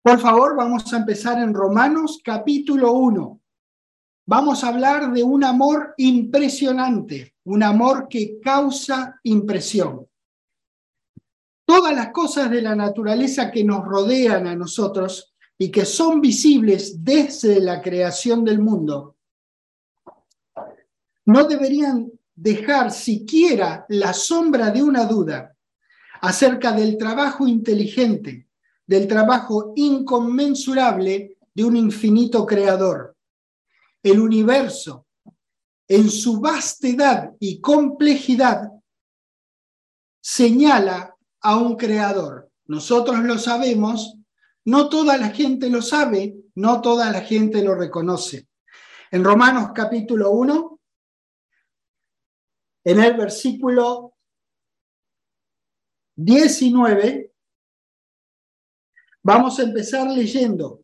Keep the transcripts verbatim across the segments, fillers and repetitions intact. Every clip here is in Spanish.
Por favor, vamos a empezar en Romanos capítulo uno. Vamos a hablar de un amor impresionante, un amor que causa impresión. Todas las cosas de la naturaleza que nos rodean a nosotros y que son visibles desde la creación del mundo, no deberían dejar siquiera la sombra de una duda acerca del trabajo inteligente, del trabajo inconmensurable de un infinito creador. El universo, en su vastedad y complejidad, señala a un creador. Nosotros lo sabemos, no toda la gente lo sabe, no toda la gente lo reconoce. En Romanos capítulo uno, en el versículo diecinueve, vamos a empezar leyendo.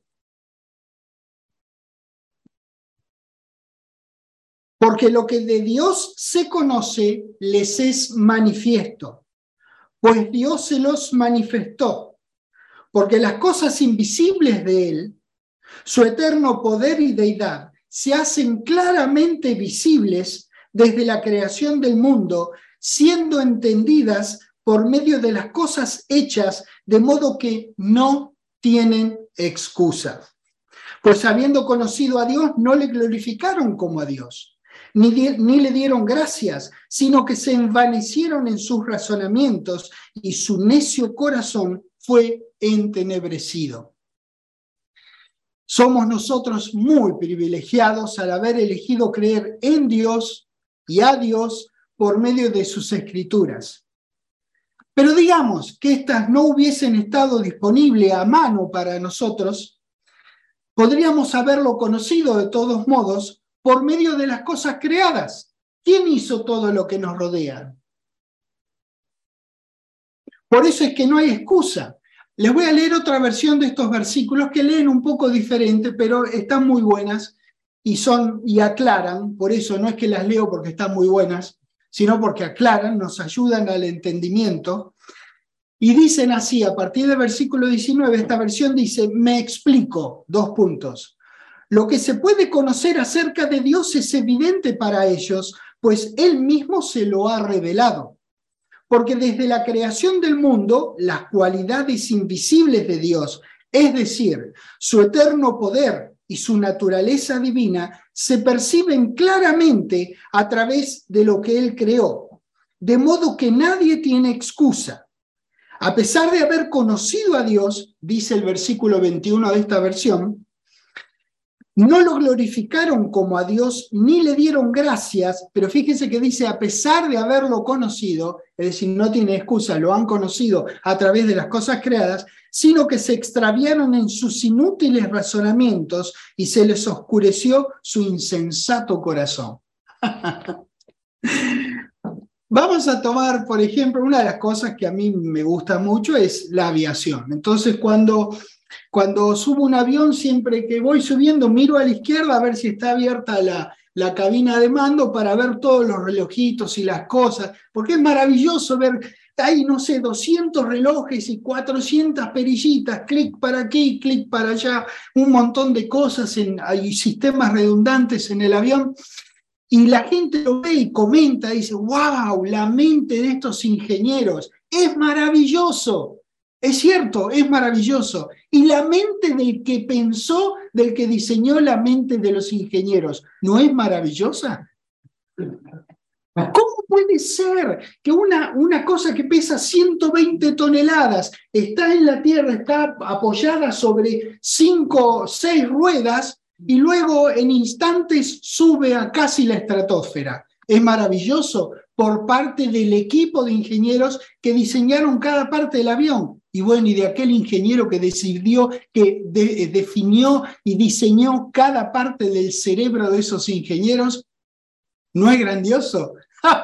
Porque lo que de Dios se conoce les es manifiesto, pues Dios se los manifestó, porque las cosas invisibles de Él, su eterno poder y deidad, se hacen claramente visibles desde la creación del mundo, siendo entendidas por medio de las cosas hechas, de modo que no tienen excusa. Pues habiendo conocido a Dios, no le glorificaron como a Dios, ni, di- ni le dieron gracias, sino que se envanecieron en sus razonamientos y su necio corazón fue entenebrecido. Somos nosotros muy privilegiados al haber elegido creer en Dios y a Dios por medio de sus escrituras. Pero digamos que éstas no hubiesen estado disponibles a mano para nosotros, podríamos haberlo conocido de todos modos por medio de las cosas creadas. ¿Quién hizo todo lo que nos rodea? Por eso es que no hay excusa. Les voy a leer otra versión de estos versículos que leen un poco diferente, pero están muy buenas y, son, y aclaran. Por eso no es que las leo porque están muy buenas, sino porque aclaran, nos ayudan al entendimiento. Y dicen así, a partir del versículo diecinueve, esta versión dice, me explico, dos puntos. Lo que se puede conocer acerca de Dios es evidente para ellos, pues Él mismo se lo ha revelado. Porque desde la creación del mundo, las cualidades invisibles de Dios, es decir, su eterno poder y su naturaleza divina, se perciben claramente a través de lo que Él creó, de modo que nadie tiene excusa. A pesar de haber conocido a Dios, dice el versículo veintiuno de esta versión, no lo glorificaron como a Dios ni le dieron gracias, pero fíjense que dice a pesar de haberlo conocido, es decir, no tiene excusa, lo han conocido a través de las cosas creadas, sino que se extraviaron en sus inútiles razonamientos y se les oscureció su insensato corazón. Vamos a tomar, por ejemplo, una de las cosas que a mí me gusta mucho es la aviación. Entonces, cuando, cuando subo un avión, siempre que voy subiendo, miro a la izquierda a ver si está abierta la, la cabina de mando para ver todos los relojitos y las cosas, porque es maravilloso ver, hay, no sé, doscientos relojes y cuatrocientas perillitas, clic para aquí, clic para allá, un montón de cosas, en, hay sistemas redundantes en el avión. Y la gente lo ve y comenta, y dice, wow, la mente de estos ingenieros es maravilloso. Es cierto, es maravilloso. Y la mente del que pensó, del que diseñó la mente de los ingenieros, ¿no es maravillosa? ¿Cómo puede ser que una, una cosa que pesa ciento veinte toneladas está en la tierra, está apoyada sobre cinco o seis ruedas, y luego en instantes sube a casi la estratosfera? Es maravilloso por parte del equipo de ingenieros que diseñaron cada parte del avión. Y bueno, y de aquel ingeniero que decidió, que de, definió y diseñó cada parte del cerebro de esos ingenieros. ¿No es grandioso?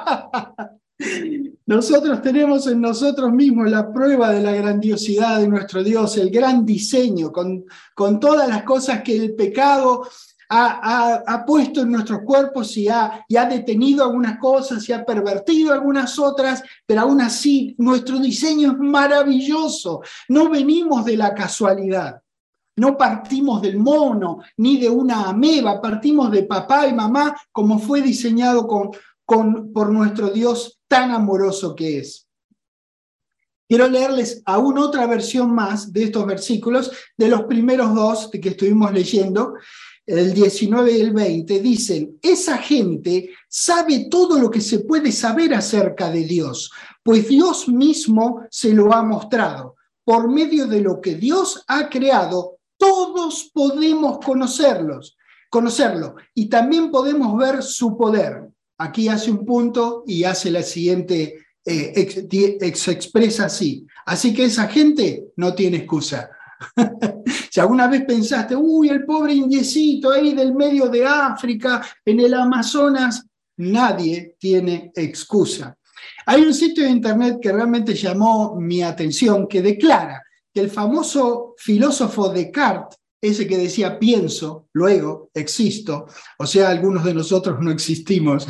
Nosotros tenemos en nosotros mismos la prueba de la grandiosidad de nuestro Dios, el gran diseño, con, con todas las cosas que el pecado ha, ha, ha puesto en nuestros cuerpos y ha, y ha detenido algunas cosas y ha pervertido algunas otras, pero aún así nuestro diseño es maravilloso. No venimos de la casualidad. No partimos del mono, ni de una ameba, partimos de papá y mamá, como fue diseñado con, con, por nuestro Dios tan amoroso que es. Quiero leerles aún otra versión más de estos versículos, de los primeros dos que estuvimos leyendo, el diecinueve y el veinte, dicen: esa gente sabe todo lo que se puede saber acerca de Dios, pues Dios mismo se lo ha mostrado. Por medio de lo que Dios ha creado, todos podemos conocerlos, conocerlo, y también podemos ver su poder. Aquí hace un punto y hace la siguiente, eh, ex, ex, expresa así. Así que esa gente no tiene excusa. Si alguna vez pensaste, uy, el pobre indiecito ahí del medio de África, en el Amazonas, nadie tiene excusa. Hay un sitio de internet que realmente llamó mi atención, que declara que el famoso filósofo Descartes, ese que decía pienso, luego existo, o sea, algunos de nosotros no existimos.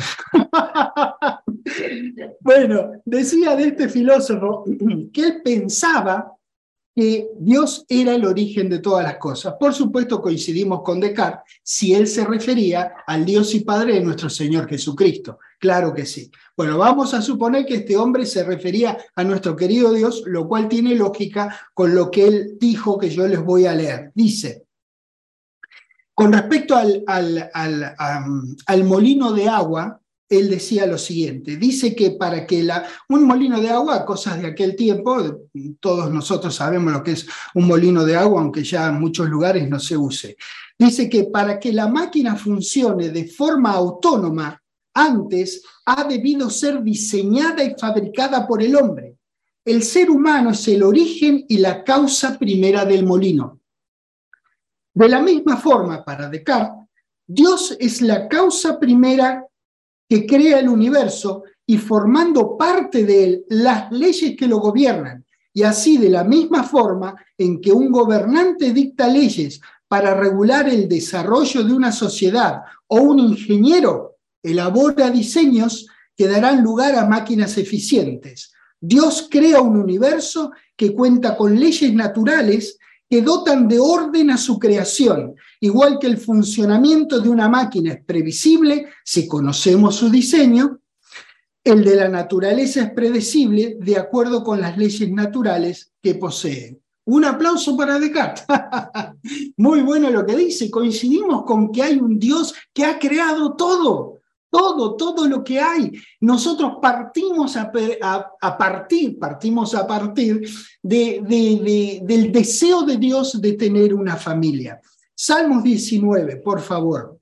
Bueno, decía de este filósofo que él pensaba que Dios era el origen de todas las cosas. Por supuesto, coincidimos con Descartes si él se refería al Dios y Padre de nuestro Señor Jesucristo. Claro que sí. Bueno, vamos a suponer que este hombre se refería a nuestro querido Dios, lo cual tiene lógica con lo que él dijo, que yo les voy a leer. Dice: con respecto al, al, al, um, al molino de agua, él decía lo siguiente, dice que para que la, un molino de agua, cosas de aquel tiempo, todos nosotros sabemos lo que es un molino de agua, aunque ya en muchos lugares no se use. Dice que para que la máquina funcione de forma autónoma, antes ha debido ser diseñada y fabricada por el hombre. El ser humano es el origen y la causa primera del molino. De la misma forma, para Descartes, Dios es la causa primera que crea el universo y formando parte de él las leyes que lo gobiernan. Y así, de la misma forma en que un gobernante dicta leyes para regular el desarrollo de una sociedad o un ingeniero elabora diseños que darán lugar a máquinas eficientes, Dios crea un universo que cuenta con leyes naturales que dotan de orden a su creación, igual que el funcionamiento de una máquina es previsible si conocemos su diseño, el de la naturaleza es predecible de acuerdo con las leyes naturales que posee. Un aplauso para Descartes. Muy bueno lo que dice. Coincidimos con que hay un Dios que ha creado todo. Todo, todo lo que hay. Nosotros partimos a, a, a partir, partimos a partir de, de, de, del deseo de Dios de tener una familia. Salmos diecinueve, por favor.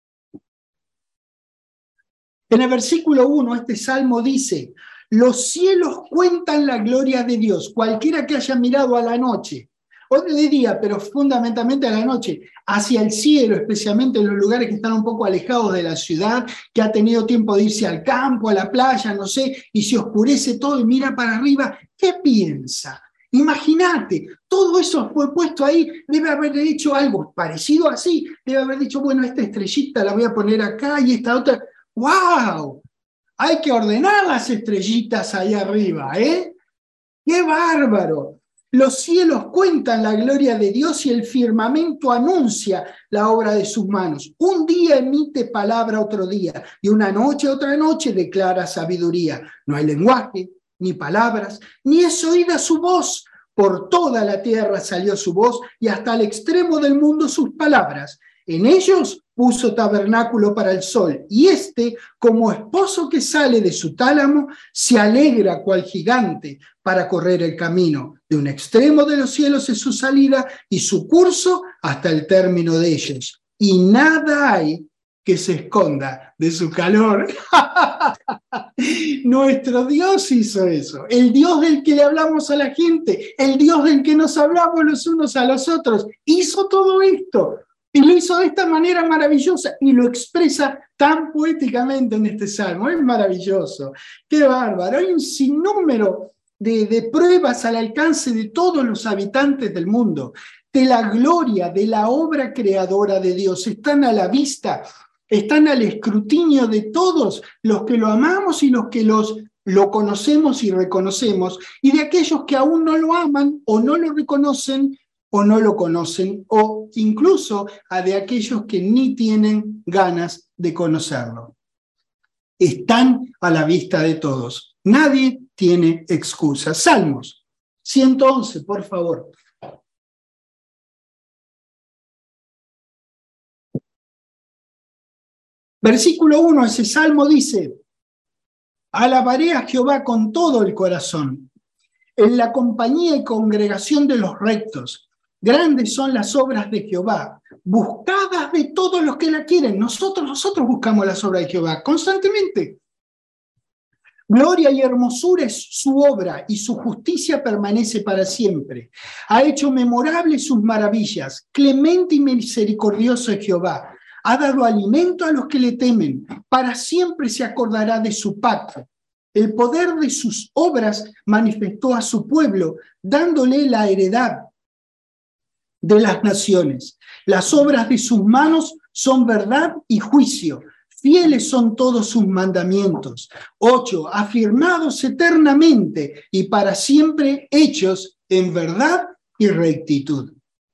En el versículo uno, este salmo dice: los cielos cuentan la gloria de Dios. Cualquiera que haya mirado a la noche, o de día, pero fundamentalmente a la noche, hacia el cielo, especialmente en los lugares que están un poco alejados de la ciudad, que ha tenido tiempo de irse al campo, a la playa, no sé, y se oscurece todo y mira para arriba, ¿qué piensa? Imagínate, todo eso fue puesto ahí, debe haber hecho algo parecido así, debe haber dicho, bueno, esta estrellita la voy a poner acá y esta otra. ¡Wow! Hay que ordenar las estrellitas ahí arriba, ¿eh? ¡Qué bárbaro! Los cielos cuentan la gloria de Dios y el firmamento anuncia la obra de sus manos. Un día emite palabra otro día y una noche otra noche declara sabiduría. No hay lenguaje, ni palabras, ni es oída su voz. Por toda la tierra salió su voz y hasta el extremo del mundo sus palabras. En ellos puso tabernáculo para el sol, y éste, como esposo que sale de su tálamo, se alegra cual gigante para correr el camino. De un extremo de los cielos es su salida y su curso hasta el término de ellos. Y nada hay que se esconda de su calor. Nuestro Dios hizo eso, el Dios del que le hablamos a la gente, el Dios del que nos hablamos los unos a los otros, hizo todo esto. Y lo hizo de esta manera maravillosa y lo expresa tan poéticamente en este salmo. Es maravilloso, qué bárbaro. Hay un sinnúmero de, de pruebas al alcance de todos los habitantes del mundo, de la gloria, de la obra creadora de Dios. Están a la vista, están al escrutinio de todos los que lo amamos y los que los, lo conocemos y reconocemos, y de aquellos que aún no lo aman o no lo reconocen o no lo conocen, o incluso a de aquellos que ni tienen ganas de conocerlo. Están a la vista de todos. Nadie tiene excusa. Salmos ciento once, por favor. Versículo uno, ese salmo dice: alabaré a Jehová con todo el corazón, en la compañía y congregación de los rectos. Grandes son las obras de Jehová, buscadas de todos los que la quieren. Nosotros, nosotros buscamos las obras de Jehová constantemente. Gloria y hermosura es su obra, y su justicia permanece para siempre. Ha hecho memorables sus maravillas. Clemente y misericordioso es Jehová. Ha dado alimento a los que le temen. Para siempre se acordará de su pacto. El poder de sus obras manifestó a su pueblo, dándole la heredad de las naciones. Las obras de sus manos son verdad y juicio. Fieles son todos sus mandamientos. Ocho, afirmados eternamente y para siempre, hechos en verdad y rectitud.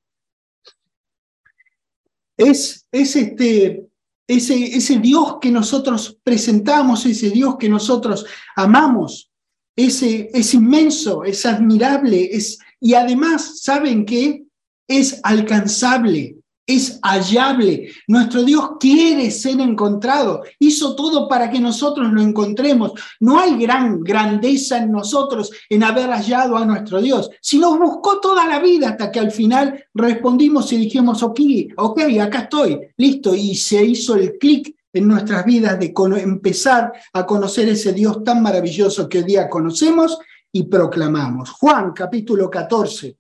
Es, es este, ese, ese Dios que nosotros presentamos, ese Dios que nosotros amamos, ese, es inmenso, es admirable, es, y además, ¿saben qué? Es alcanzable, es hallable. Nuestro Dios quiere ser encontrado. Hizo todo para que nosotros lo encontremos. No hay gran grandeza en nosotros en haber hallado a nuestro Dios. Si nos buscó toda la vida hasta que al final respondimos y dijimos, ok, ok, acá estoy, listo. Y se hizo el clic en nuestras vidas de empezar a conocer ese Dios tan maravilloso que hoy día conocemos y proclamamos. Juan, capítulo catorce.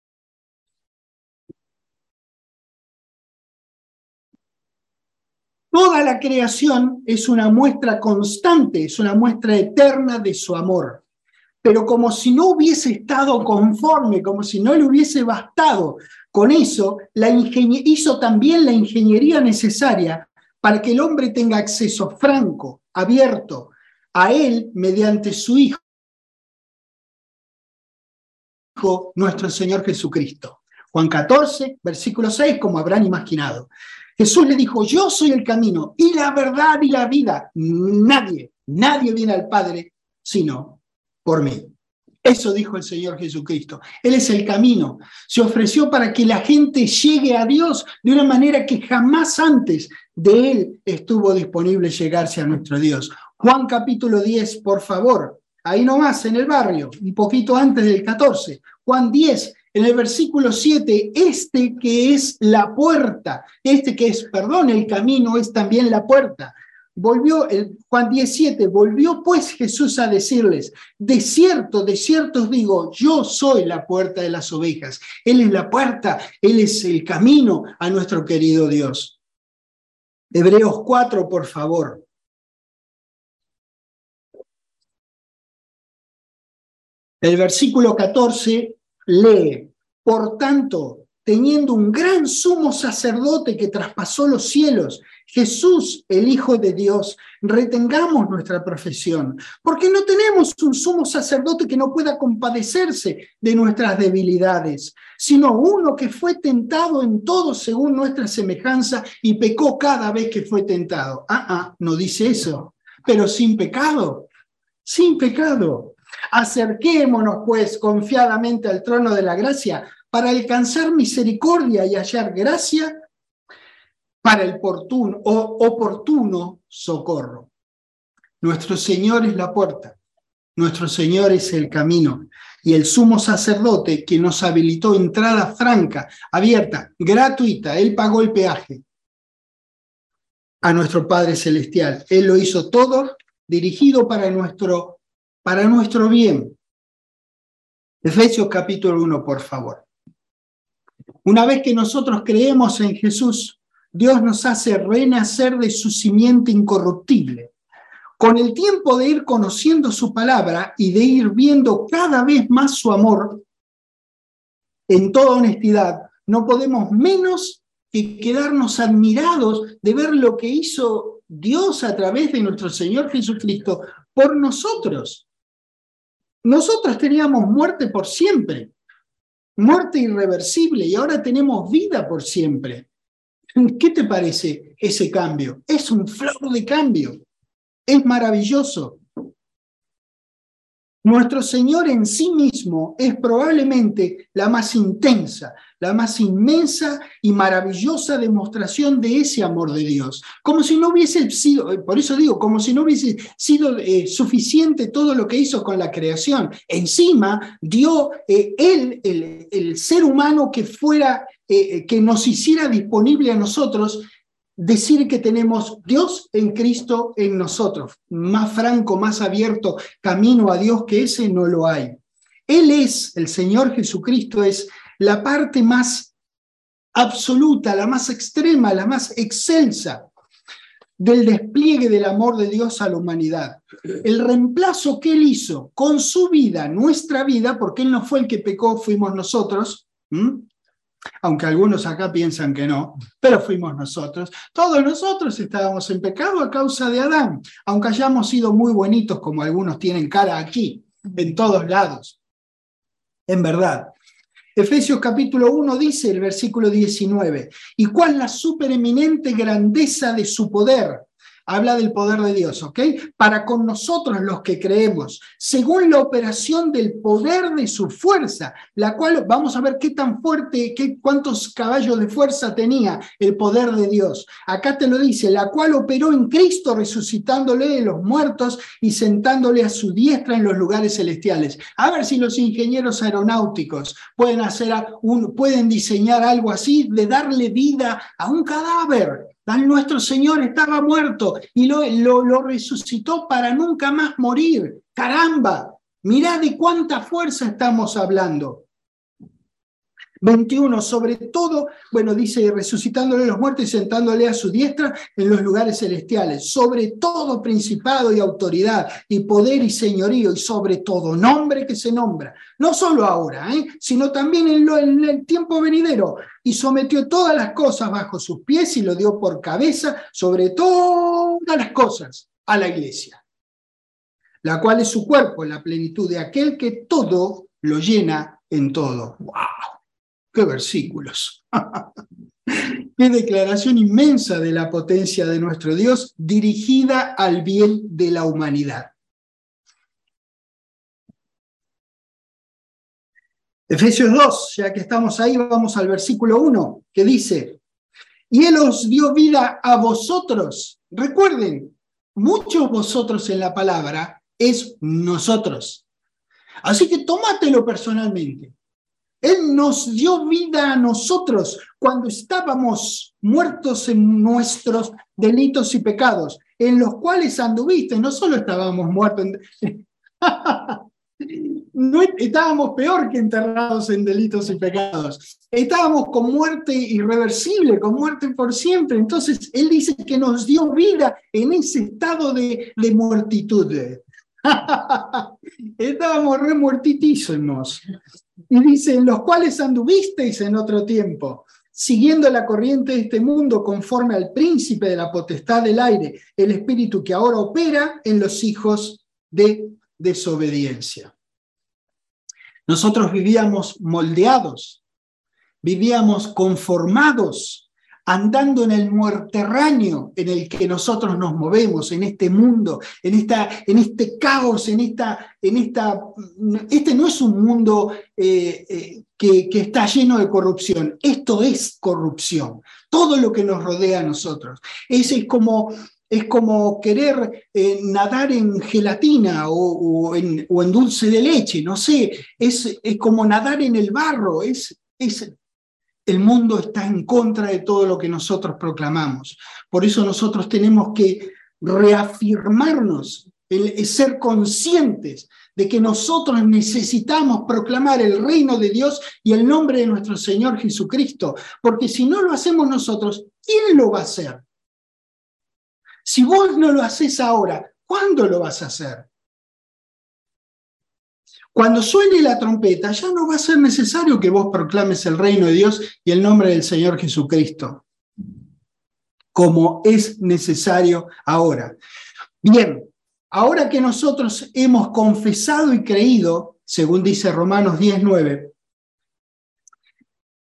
Toda la creación es una muestra constante, es una muestra eterna de su amor. Pero como si no hubiese estado conforme, como si no le hubiese bastado con eso, la ingenie- hizo también la ingeniería necesaria para que el hombre tenga acceso franco, abierto, a él mediante su Hijo, nuestro Señor Jesucristo. Juan catorce, versículo seis, como habrán imaginado. Jesús le dijo, yo soy el camino y la verdad y la vida. Nadie, nadie viene al Padre sino por mí. Eso dijo el Señor Jesucristo. Él es el camino. Se ofreció para que la gente llegue a Dios de una manera que jamás antes de Él estuvo disponible llegarse a nuestro Dios. Juan capítulo diez, por favor. Ahí nomás, en el barrio, un poquito antes del catorce. Juan diez, en el versículo siete, este que es la puerta, este que es, perdón, el camino es también la puerta. Volvió, el, Juan diecisiete, volvió pues Jesús a decirles, de cierto, de cierto os digo, yo soy la puerta de las ovejas. Él es la puerta, Él es el camino a nuestro querido Dios. Hebreos cuatro, por favor. El versículo catorce lee, por tanto, teniendo un gran sumo sacerdote que traspasó los cielos, Jesús, el Hijo de Dios, retengamos nuestra profesión, porque no tenemos un sumo sacerdote que no pueda compadecerse de nuestras debilidades, sino uno que fue tentado en todo según nuestra semejanza y pecó cada vez que fue tentado. Ah, ah, no dice eso, pero sin pecado, sin pecado. Acerquémonos, pues, confiadamente al trono de la gracia para alcanzar misericordia y hallar gracia para el oportuno, o oportuno socorro. Nuestro Señor es la puerta, nuestro Señor es el camino, y el sumo sacerdote que nos habilitó entrada franca, abierta, gratuita, Él pagó el peaje a nuestro Padre Celestial. Él lo hizo todo dirigido para nuestro, para nuestro bien. Efesios capítulo uno, por favor. Una vez que nosotros creemos en Jesús, Dios nos hace renacer de su simiente incorruptible. Con el tiempo de ir conociendo su palabra y de ir viendo cada vez más su amor, en toda honestidad, no podemos menos que quedarnos admirados de ver lo que hizo Dios a través de nuestro Señor Jesucristo por nosotros. Nosotros teníamos muerte por siempre. muerte irreversible y ahora tenemos vida por siempre. ¿Qué te parece ese cambio? Es un flor de cambio. Es maravilloso. Nuestro Señor en sí mismo es probablemente la más intensa, la más inmensa y maravillosa demostración de ese amor de Dios. Como si no hubiese sido, por eso digo, como si no hubiese sido eh, suficiente todo lo que hizo con la creación. Encima dio eh, Él, el, el ser humano que fuera, eh, que nos hiciera disponible a nosotros, decir que tenemos Dios en Cristo en nosotros. Más franco, más abierto camino a Dios que ese no lo hay. Él es, el Señor Jesucristo es la parte más absoluta, la más extrema, la más excelsa del despliegue del amor de Dios a la humanidad. El reemplazo que Él hizo con su vida, nuestra vida, porque Él no fue el que pecó, fuimos nosotros, ¿m? Aunque algunos acá piensan que no, pero fuimos nosotros. Todos nosotros estábamos en pecado a causa de Adán, aunque hayamos sido muy bonitos como algunos tienen cara aquí, en todos lados. En verdad. Efesios capítulo uno dice, el versículo diecinueve, ¿y cuál la supereminente grandeza de su poder? Habla del poder de Dios, ¿ok? Para con nosotros los que creemos, según la operación del poder de su fuerza, la cual, vamos a ver qué tan fuerte, qué, cuántos caballos de fuerza tenía el poder de Dios. Acá te lo dice, la cual operó en Cristo resucitándole de los muertos y sentándole a su diestra en los lugares celestiales. A ver si los ingenieros aeronáuticos pueden hacer un, pueden diseñar algo así, de darle vida a un cadáver. Nuestro Señor estaba muerto y lo, lo, lo resucitó para nunca más morir. ¡Caramba! Mirá de cuánta fuerza estamos hablando. veintiuno, sobre todo, bueno, dice, resucitándole a los muertos y sentándole a su diestra en los lugares celestiales, sobre todo principado y autoridad, y poder y señorío, y sobre todo nombre que se nombra, no solo ahora, ¿eh? sino también en, lo, en el tiempo venidero, y sometió todas las cosas bajo sus pies y lo dio por cabeza sobre todas las cosas a la iglesia, la cual es su cuerpo, la plenitud de aquel que todo lo llena en todo. ¡Wow! ¡Qué versículos! ¡Qué declaración inmensa de la potencia de nuestro Dios dirigida al bien de la humanidad! Efesios dos, ya que estamos ahí, vamos al versículo uno, que dice, y Él os dio vida a vosotros. Recuerden, muchos vosotros en la palabra es nosotros. Así que tómatelo personalmente. Él nos dio vida a nosotros cuando estábamos muertos en nuestros delitos y pecados, en los cuales anduviste. No solo estábamos muertos, en... no, estábamos peor que enterrados en delitos y pecados. Estábamos con muerte irreversible, con muerte por siempre. Entonces, Él dice que nos dio vida en ese estado de, de muertitud. Estábamos re muertitísimos. Y dice, en los cuales anduvisteis en otro tiempo, siguiendo la corriente de este mundo conforme al príncipe de la potestad del aire, el espíritu que ahora opera en los hijos de desobediencia. Nosotros vivíamos moldeados, vivíamos conformados, andando en el muerterráneo en el que nosotros nos movemos, en este mundo, en, esta, en este caos, en esta, en esta... Este no es un mundo eh, eh, que, que está lleno de corrupción, esto es corrupción, todo lo que nos rodea a nosotros. Es, es, como, es como querer eh, nadar en gelatina o, o, en, o en dulce de leche, no sé, es, es como nadar en el barro, es... es el mundo está en contra de todo lo que nosotros proclamamos. Por eso nosotros tenemos que reafirmarnos, el, el ser conscientes de que nosotros necesitamos proclamar el reino de Dios y el nombre de nuestro Señor Jesucristo, porque si no lo hacemos nosotros, ¿quién lo va a hacer? Si vos no lo haces ahora, ¿cuándo lo vas a hacer? Cuando suene la trompeta, ya no va a ser necesario que vos proclames el reino de Dios y el nombre del Señor Jesucristo, como es necesario ahora. Bien, ahora que nosotros hemos confesado y creído, según dice Romanos diez nueve,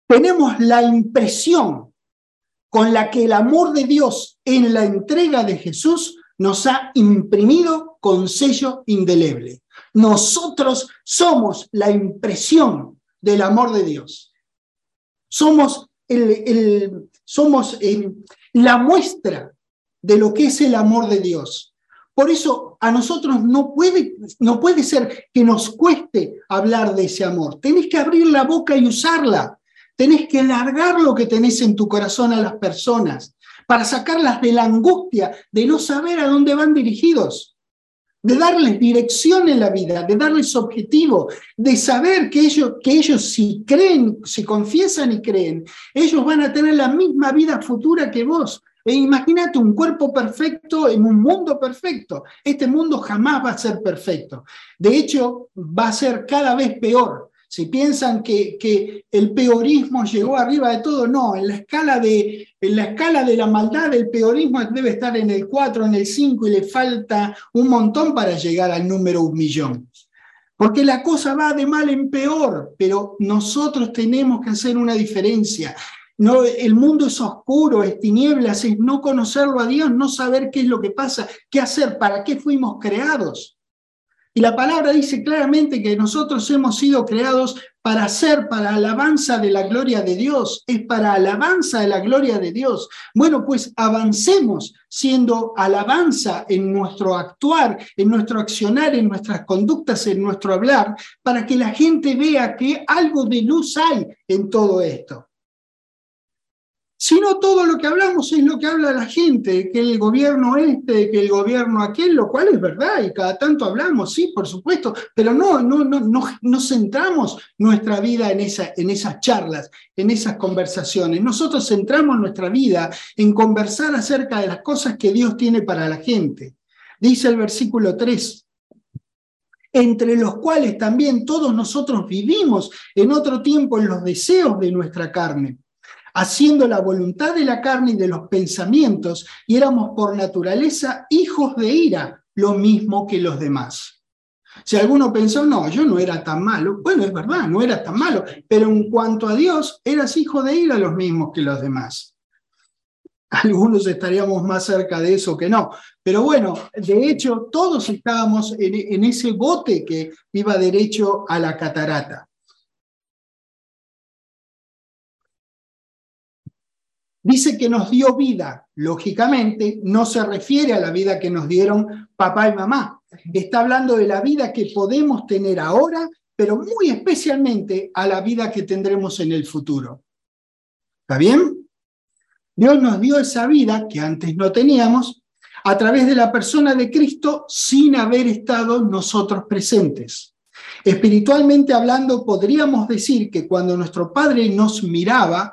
tenemos la impresión con la que el amor de Dios en la entrega de Jesús nos ha imprimido con sello indeleble. Nosotros somos la impresión del amor de Dios. Somos, el, el, somos el, la muestra de lo que es el amor de Dios. Por eso a nosotros no puede, no puede ser que nos cueste hablar de ese amor. Tenés que abrir la boca y usarla. Tenés que largar lo que tenés en tu corazón a las personas para sacarlas de la angustia de no saber a dónde van dirigidos, de darles dirección en la vida, de darles objetivo, de saber que ellos, que ellos si creen, si confiesan y creen, ellos van a tener la misma vida futura que vos. E imagínate un cuerpo perfecto en un mundo perfecto. Este mundo jamás va a ser perfecto. De hecho, va a ser cada vez peor. Si piensan que, que el peorismo llegó arriba de todo, no. En la, escala de, en la escala de la maldad, el peorismo debe estar en el cuatro, en el cinco, y le falta un montón para llegar al número un millón. Porque la cosa va de mal en peor, pero nosotros tenemos que hacer una diferencia. No, el mundo es oscuro, es tinieblas, es no conocerlo a Dios, no saber qué es lo que pasa, qué hacer, para qué fuimos creados. Y la palabra dice claramente que nosotros hemos sido creados para ser, para alabanza de la gloria de Dios, es para alabanza de la gloria de Dios. Bueno, pues avancemos siendo alabanza en nuestro actuar, en nuestro accionar, en nuestras conductas, en nuestro hablar, para que la gente vea que algo de luz hay en todo esto. Si no, todo lo que hablamos es lo que habla la gente, que el gobierno este, que el gobierno aquel, lo cual es verdad, y cada tanto hablamos, sí, por supuesto, pero no, no, no, no, no centramos nuestra vida en, esa, en esas charlas, en esas conversaciones. Nosotros centramos nuestra vida en conversar acerca de las cosas que Dios tiene para la gente. Dice el versículo tres, entre los cuales también todos nosotros vivimos en otro tiempo en los deseos de nuestra carne, haciendo la voluntad de la carne y de los pensamientos, y éramos por naturaleza hijos de ira, lo mismo que los demás. Si alguno pensó, no, yo no era tan malo, bueno, es verdad, no era tan malo, pero en cuanto a Dios, eras hijo de ira, los mismos que los demás. Algunos estaríamos más cerca de eso que no, pero bueno, de hecho, todos estábamos en, en ese bote que iba derecho a la catarata. Dice que nos dio vida, lógicamente no se refiere a la vida que nos dieron papá y mamá. Está hablando de la vida que podemos tener ahora, pero muy especialmente a la vida que tendremos en el futuro. ¿Está bien? Dios nos dio esa vida que antes no teníamos a través de la persona de Cristo sin haber estado nosotros presentes. Espiritualmente hablando, podríamos decir que cuando nuestro Padre nos miraba,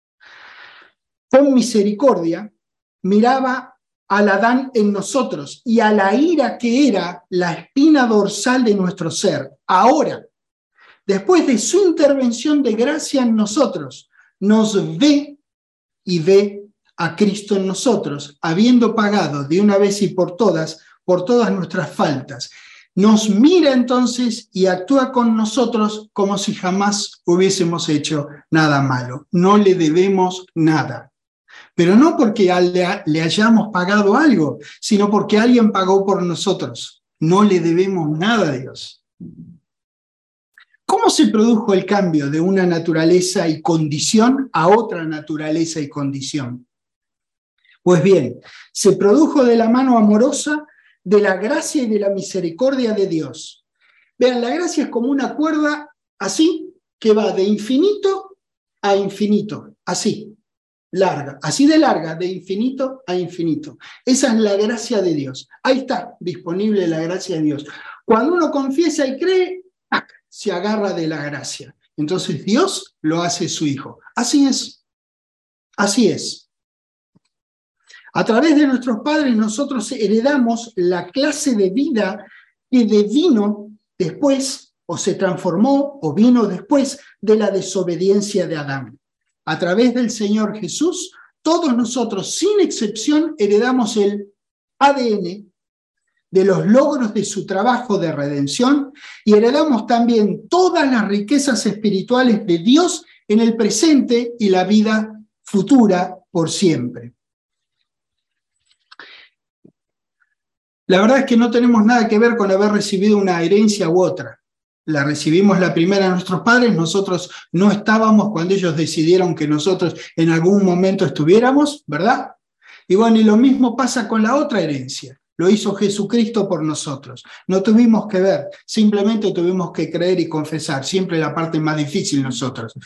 con misericordia, miraba al Adán en nosotros y a la ira que era la espina dorsal de nuestro ser. Ahora, después de su intervención de gracia en nosotros, nos ve y ve a Cristo en nosotros, habiendo pagado de una vez y por todas, por todas nuestras faltas. Nos mira entonces y actúa con nosotros como si jamás hubiésemos hecho nada malo. No le debemos nada. Pero no porque le hayamos pagado algo, sino porque alguien pagó por nosotros. No le debemos nada a Dios. ¿Cómo se produjo el cambio de una naturaleza y condición a otra naturaleza y condición? Pues bien, se produjo de la mano amorosa de la gracia y de la misericordia de Dios. Vean, la gracia es como una cuerda así, que va de infinito a infinito, así. Larga, así de larga, de infinito a infinito. Esa es la gracia de Dios. Ahí está disponible la gracia de Dios. Cuando uno confiesa y cree, ¡tac!, se agarra de la gracia. Entonces Dios lo hace su hijo. Así es. Así es. A través de nuestros padres nosotros heredamos la clase de vida que devino después, o se transformó, o vino después de la desobediencia de Adán. A través del Señor Jesús, todos nosotros, sin excepción, heredamos el A D N de los logros de su trabajo de redención y heredamos también todas las riquezas espirituales de Dios en el presente y la vida futura por siempre. La verdad es que no tenemos nada que ver con haber recibido una herencia u otra. La recibimos la primera de nuestros padres, nosotros no estábamos cuando ellos decidieron que nosotros en algún momento estuviéramos, ¿verdad? Y bueno, y lo mismo pasa con la otra herencia. Lo hizo Jesucristo por nosotros. No tuvimos que ver, simplemente tuvimos que creer y confesar. Siempre la parte más difícil nosotros.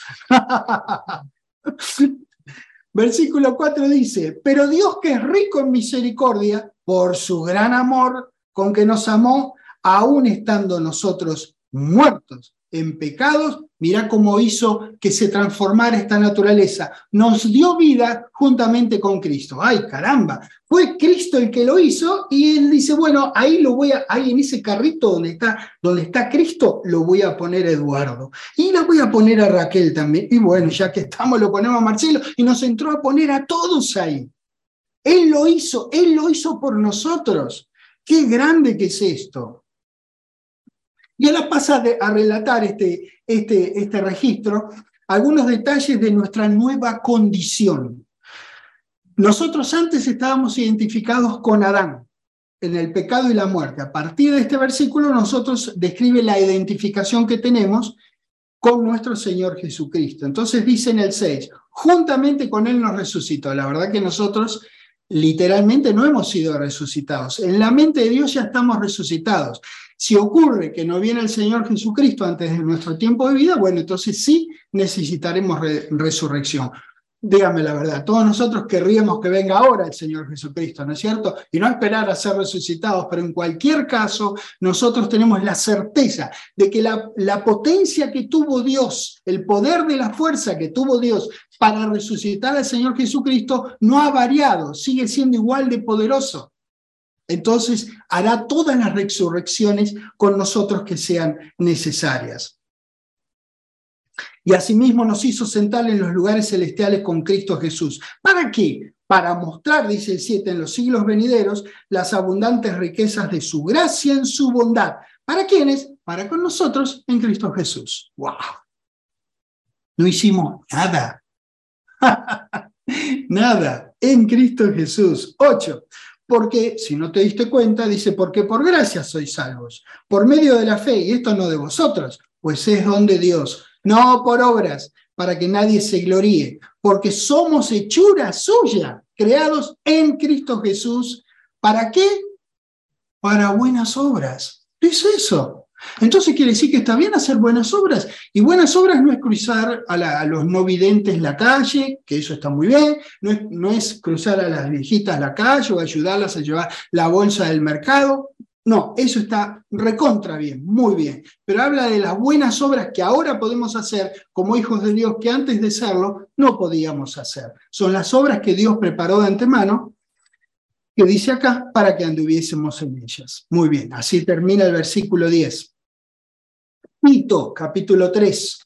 Versículo cuatro dice, pero Dios, que es rico en misericordia, por su gran amor con que nos amó, aún estando nosotros muertos en pecados, mirá cómo hizo que se transformara esta naturaleza. Nos dio vida juntamente con Cristo. ¡Ay, caramba! Fue Cristo el que lo hizo y él dice, bueno, ahí lo voy a, ahí en ese carrito donde está, donde está Cristo, lo voy a poner a Eduardo. Y la voy a poner a Raquel también. Y bueno, ya que estamos, lo ponemos a Marcelo y nos entró a poner a todos ahí. Él lo hizo, Él lo hizo por nosotros. ¡Qué grande que es esto! Y ahora pasa a relatar este, este, este registro algunos detalles de nuestra nueva condición. Nosotros antes estábamos identificados con Adán, en el pecado y la muerte. A partir de este versículo nosotros describe la identificación que tenemos con nuestro Señor Jesucristo. Entonces dice en el seis, juntamente con Él nos resucitó. La verdad que nosotros literalmente no hemos sido resucitados. En la mente de Dios ya estamos resucitados. Si ocurre que no viene el Señor Jesucristo antes de nuestro tiempo de vida, bueno, entonces sí necesitaremos re resurrección. Dígame la verdad, todos nosotros querríamos que venga ahora el Señor Jesucristo, ¿no es cierto? Y no esperar a ser resucitados, pero en cualquier caso, nosotros tenemos la certeza de que la, la potencia que tuvo Dios, el poder de la fuerza que tuvo Dios para resucitar al Señor Jesucristo no ha variado, sigue siendo igual de poderoso. Entonces hará todas las resurrecciones con nosotros que sean necesarias. Y asimismo nos hizo sentar en los lugares celestiales con Cristo Jesús. ¿Para qué? Para mostrar, dice el siete, en los siglos venideros, las abundantes riquezas de su gracia en su bondad. ¿Para quiénes? Para con nosotros en Cristo Jesús. ¡Wow! No hicimos nada. Nada. En Cristo Jesús. Ocho. Porque, si no te diste cuenta, dice, porque por gracia sois salvos, por medio de la fe, y esto no de vosotros, pues es don de Dios, no por obras, para que nadie se gloríe, porque somos hechura suya, creados en Cristo Jesús. ¿Para qué? Para buenas obras. ¿Qué es eso? Entonces quiere decir que está bien hacer buenas obras, y buenas obras no es cruzar a, la, a los no videntes la calle, que eso está muy bien, no es, no es cruzar a las viejitas la calle o ayudarlas a llevar la bolsa del mercado, no, eso está recontra bien, muy bien, pero habla de las buenas obras que ahora podemos hacer como hijos de Dios que antes de serlo no podíamos hacer. Son las obras que Dios preparó de antemano, que dice acá, para que anduviésemos en ellas. Muy bien, así termina el versículo diez. Tito, capítulo tres.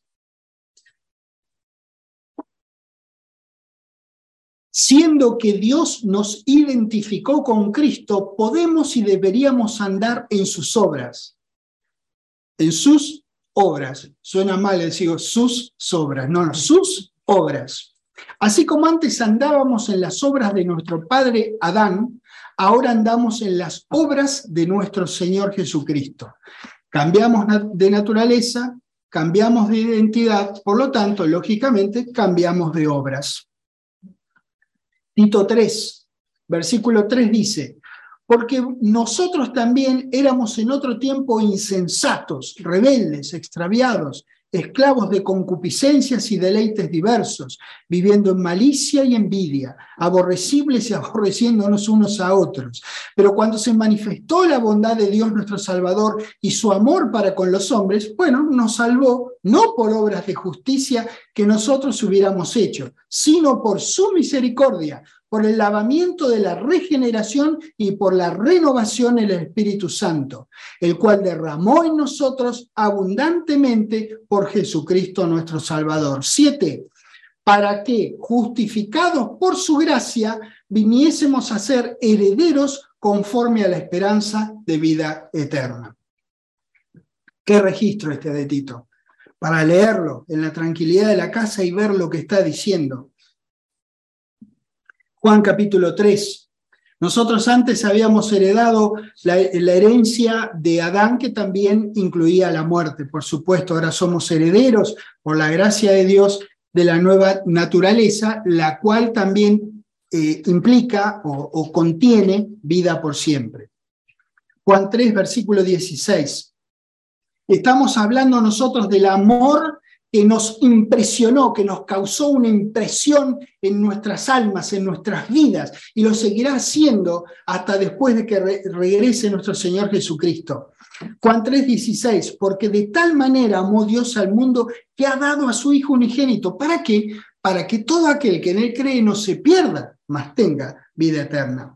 Siendo que Dios nos identificó con Cristo, podemos y deberíamos andar en sus obras. En sus obras. Suena mal decir sus obras, no, no, sus obras. Así como antes andábamos en las obras de nuestro padre Adán, ahora andamos en las obras de nuestro Señor Jesucristo. Cambiamos de naturaleza, cambiamos de identidad, por lo tanto, lógicamente, cambiamos de obras. Tito tres, versículo tres dice, porque nosotros también éramos en otro tiempo insensatos, rebeldes, extraviados, esclavos de concupiscencias y deleites diversos, viviendo en malicia y envidia, aborrecibles y aborreciéndonos unos a otros. Pero cuando se manifestó la bondad de Dios nuestro Salvador y su amor para con los hombres, bueno, nos salvó no por obras de justicia que nosotros hubiéramos hecho, sino por su misericordia, por el lavamiento de la regeneración y por la renovación del Espíritu Santo, el cual derramó en nosotros abundantemente por Jesucristo nuestro Salvador. Siete, para que, justificados por su gracia, viniésemos a ser herederos conforme a la esperanza de vida eterna. ¿Qué registro este de Tito? para leerlo en la tranquilidad de la casa y ver lo que está diciendo. Juan capítulo tres. Nosotros antes habíamos heredado la, la herencia de Adán, que también incluía la muerte. Por supuesto, ahora somos herederos, por la gracia de Dios, de la nueva naturaleza, la cual también eh, implica o, o contiene vida por siempre. Juan tres, versículo dieciséis. Estamos hablando nosotros del amor que nos impresionó, que nos causó una impresión en nuestras almas, en nuestras vidas, y lo seguirá haciendo hasta después de que re- regrese nuestro Señor Jesucristo. Juan tres, dieciséis, porque de tal manera amó Dios al mundo que ha dado a su Hijo unigénito. ¿Para qué? Para que todo aquel que en él cree no se pierda, mas tenga vida eterna.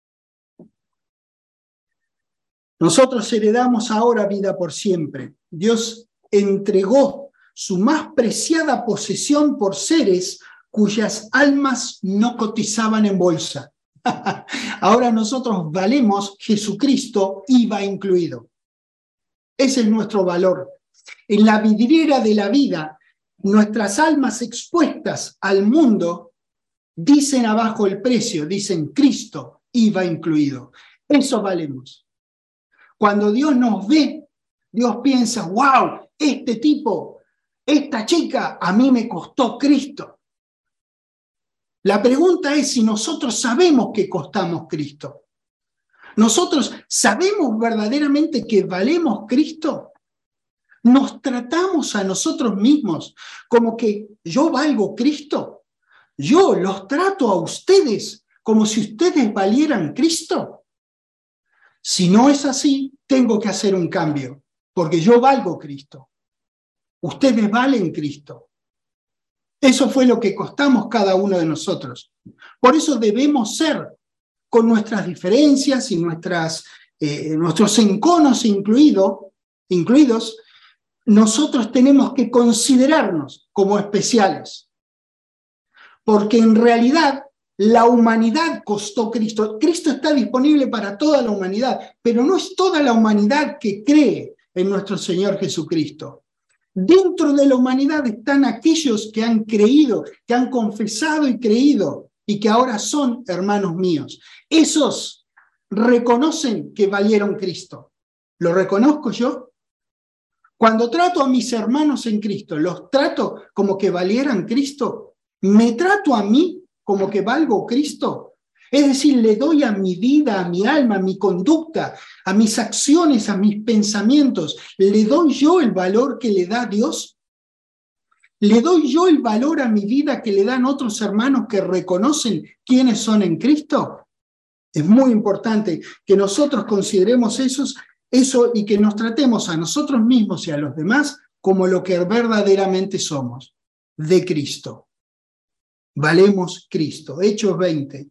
Nosotros heredamos ahora vida por siempre. Dios entregó su más preciada posesión por seres cuyas almas no cotizaban en bolsa. Ahora nosotros valemos, Jesucristo I V A incluido. Ese es nuestro valor. En la vidriera de la vida, nuestras almas expuestas al mundo dicen abajo el precio, dicen Cristo I V A incluido. Eso valemos. Cuando Dios nos ve, Dios piensa, wow, este tipo, esta chica, a mí me costó Cristo. La pregunta es si nosotros sabemos que costamos Cristo. ¿Nosotros sabemos verdaderamente que valemos Cristo? ¿Nos tratamos a nosotros mismos como que yo valgo Cristo? ¿Yo los trato a ustedes como si ustedes valieran Cristo? Si no es así, tengo que hacer un cambio, porque yo valgo Cristo. Ustedes valen Cristo. Eso fue lo que costamos cada uno de nosotros. Por eso debemos ser, con nuestras diferencias y nuestras, eh, nuestros enconos incluido, incluidos, nosotros tenemos que considerarnos como especiales. Porque en realidad la humanidad costó Cristo. Cristo está disponible para toda la humanidad, pero no es toda la humanidad que cree en nuestro Señor Jesucristo. Dentro de la humanidad están aquellos que han creído, que han confesado y creído, y que ahora son hermanos míos. Esos reconocen que valieron Cristo. ¿Lo reconozco yo? Cuando trato a mis hermanos en Cristo, ¿los trato como que valieran Cristo? ¿Me trato a mí como que valgo Cristo? Es decir, le doy a mi vida, a mi alma, a mi conducta, a mis acciones, a mis pensamientos, ¿le doy yo el valor que le da Dios? ¿Le doy yo el valor a mi vida que le dan otros hermanos que reconocen quiénes son en Cristo? Es muy importante que nosotros consideremos esos, eso y que nos tratemos a nosotros mismos y a los demás como lo que verdaderamente somos, de Cristo. Valemos Cristo. Hechos veinte.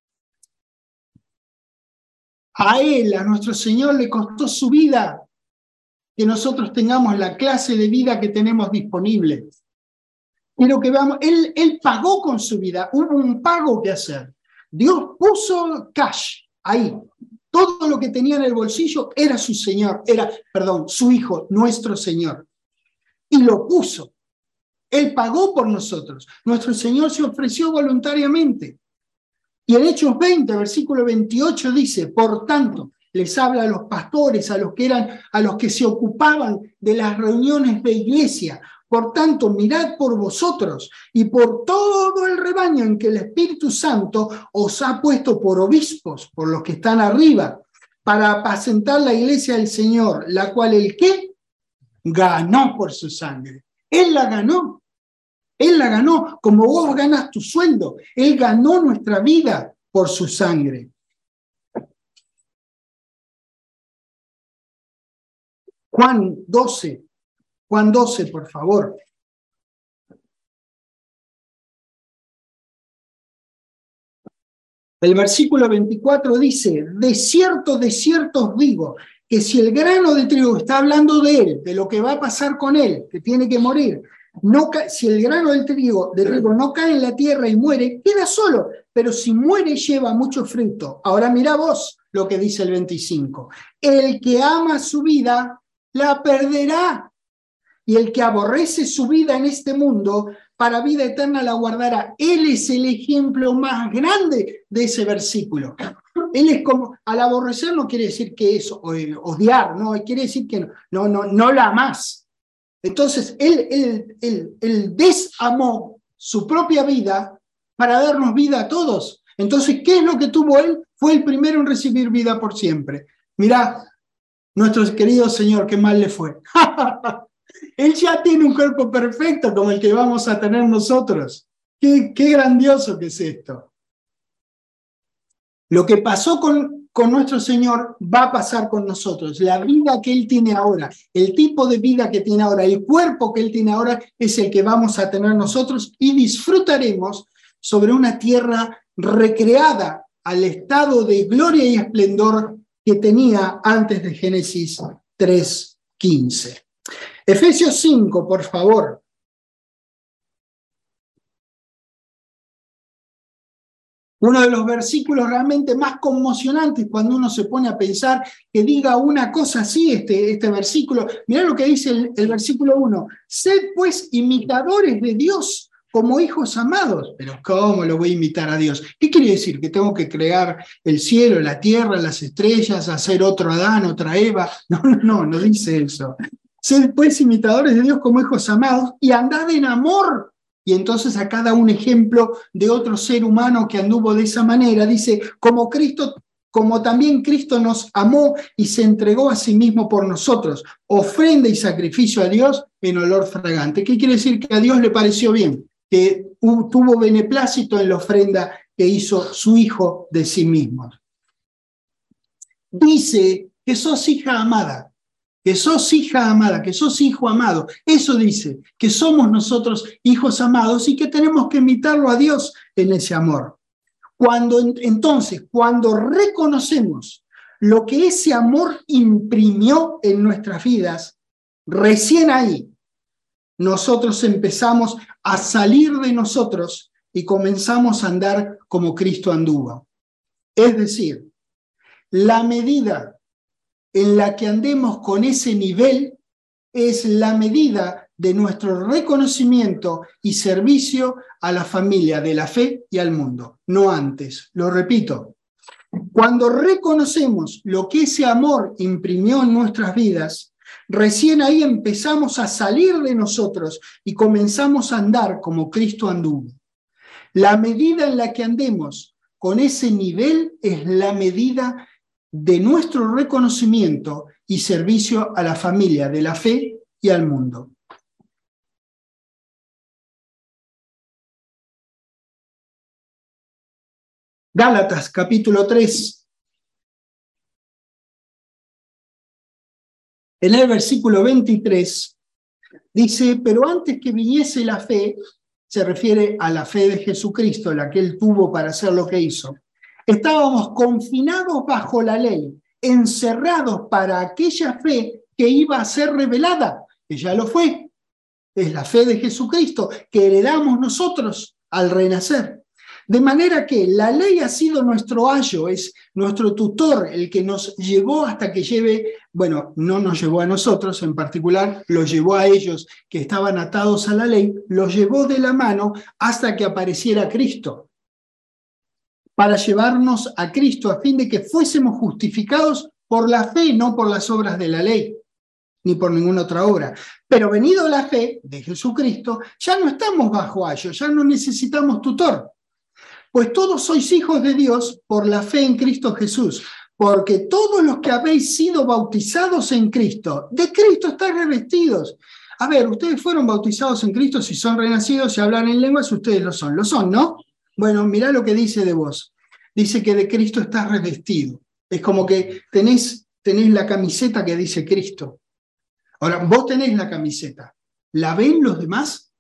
A Él, a nuestro Señor, le costó su vida que nosotros tengamos la clase de vida que tenemos disponible. Quiero que veamos, él, él pagó con su vida, hubo un pago que hacer. Dios puso cash ahí. Todo lo que tenía en el bolsillo era su Señor, era, perdón, su Hijo, nuestro Señor. Y lo puso. Él pagó por nosotros. Nuestro Señor se ofreció voluntariamente. Y en Hechos veinte, versículo veintiocho dice, por tanto, les habla a los pastores, a los que eran, a los que se ocupaban de las reuniones de iglesia. Por tanto, mirad por vosotros y por todo el rebaño en que el Espíritu Santo os ha puesto por obispos, por los que están arriba, para apacentar la iglesia del Señor, la cual el ¿qué? Ganó por su sangre. Él la ganó. Él la ganó, como vos ganas tu sueldo. Él ganó nuestra vida por su sangre. Juan doce, Juan doce, por favor. El versículo veinticuatro dice, de cierto, de cierto os digo, que si el grano de trigo, está hablando de él, de lo que va a pasar con él, que tiene que morir, no ca- si el grano del trigo, de trigo no cae en la tierra y muere, queda solo, pero si muere lleva mucho fruto. Ahora mira vos lo que dice el veinticinco. El que ama su vida, la perderá. y el que aborrece su vida en este mundo, para vida eterna la guardará. Él es el ejemplo más grande de ese versículo. Él es como, al aborrecer no quiere decir que es odiar, no, quiere decir que no, no, no, no la amás. Entonces, él, él, él, él desamó su propia vida para darnos vida a todos. Entonces, ¿qué es lo que tuvo él? Fue el primero en recibir vida por siempre. Mirá, nuestro querido Señor, qué mal le fue. Él ya tiene un cuerpo perfecto como el que vamos a tener nosotros. Qué, qué grandioso que es esto. Lo que pasó con, con nuestro Señor va a pasar con nosotros. La vida que Él tiene ahora, el tipo de vida que tiene ahora, el cuerpo que Él tiene ahora es el que vamos a tener nosotros y disfrutaremos sobre una tierra recreada al estado de gloria y esplendor que tenía antes de Génesis tres quince. Efesios cinco, por favor. Uno de los versículos realmente más conmocionantes cuando uno se pone a pensar que diga una cosa así, este, este versículo. Mirá lo que dice el, el versículo uno. Sed pues imitadores de Dios como hijos amados. Pero ¿cómo lo voy a imitar a Dios? ¿Qué quiere decir? ¿Que tengo que crear el cielo, la tierra, las estrellas, hacer otro Adán, otra Eva? No, no, no, no dice eso. Sed pues imitadores de Dios como hijos amados y andad en amor. Y entonces acá da un ejemplo de otro ser humano que anduvo de esa manera. Dice, como Cristo, como también Cristo nos amó y se entregó a sí mismo por nosotros, ofrenda y sacrificio a Dios en olor fragante. ¿Qué quiere decir? Que a Dios le pareció bien, que tuvo beneplácito en la ofrenda que hizo su Hijo de sí mismo. Dice que sos hija amada. Que sos hija amada, que sos hijo amado. Eso dice, que somos nosotros hijos amados y que tenemos que imitarlo a Dios en ese amor. Cuando, entonces, cuando reconocemos lo que ese amor imprimió en nuestras vidas, recién ahí nosotros empezamos a salir de nosotros y comenzamos a andar como Cristo anduvo. Es decir, la medida en la que andemos con ese nivel es la medida de nuestro reconocimiento y servicio a la familia de la fe y al mundo, no antes. Lo repito, cuando reconocemos lo que ese amor imprimió en nuestras vidas, recién ahí empezamos a salir de nosotros y comenzamos a andar como Cristo anduvo. La medida en la que andemos con ese nivel es la medida de nuestro reconocimiento y servicio a la familia de la fe y al mundo. Gálatas, capítulo tres. En el versículo veintitrés dice, pero antes que viniese la fe, se refiere a la fe de Jesucristo, la que Él tuvo para hacer lo que hizo. Estábamos confinados bajo la ley, encerrados para aquella fe que iba a ser revelada, que ya lo fue. Es la fe de Jesucristo que heredamos nosotros al renacer. De manera que la ley ha sido nuestro ayo, es nuestro tutor, el que nos llevó hasta que lleve, bueno, no nos llevó a nosotros en particular, lo llevó a ellos que estaban atados a la ley, los llevó de la mano hasta que apareciera Cristo, para llevarnos a Cristo a fin de que fuésemos justificados por la fe, no por las obras de la ley, ni por ninguna otra obra. Pero venido la fe de Jesucristo, ya no estamos bajo ayo, ya no necesitamos tutor. Pues todos sois hijos de Dios por la fe en Cristo Jesús, porque todos los que habéis sido bautizados en Cristo, de Cristo estáis revestidos. A ver, ustedes fueron bautizados en Cristo, si son renacidos, si hablan en lenguas, ustedes lo son, lo son, ¿no? Bueno, mirá lo que dice de vos. Dice que de Cristo estás revestido. Es como que tenés, tenés la camiseta que dice Cristo. Ahora, vos tenés la camiseta. ¿La ven los demás?